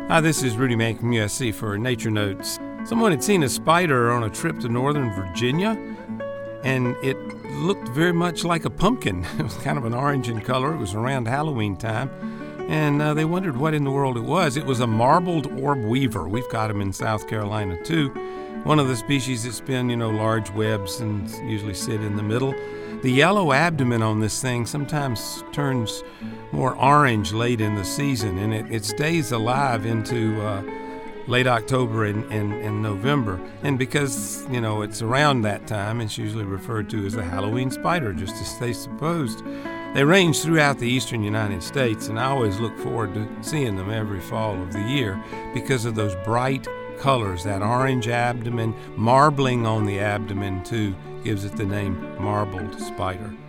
Hi, this is Rudy Mann from USC for Nature Notes. Someone had seen a spider on a trip to Northern Virginia, and it looked very much like a pumpkin. It was kind of an orange in color. It was around Halloween time, and they wondered what in the world it was. It was a marbled orb weaver. We've got them in South Carolina, too. One of the species that spin, large webs and usually sit in the middle. The yellow abdomen on this thing sometimes turns more orange late in the season, and it stays alive into late October and November. And because, it's around that time, it's usually referred to as the Halloween spider, just as they supposed. They range throughout the eastern United States, and I always look forward to seeing them every fall of the year because of those bright colors, that orange abdomen, marbling on the abdomen too, gives it the name marbled spider.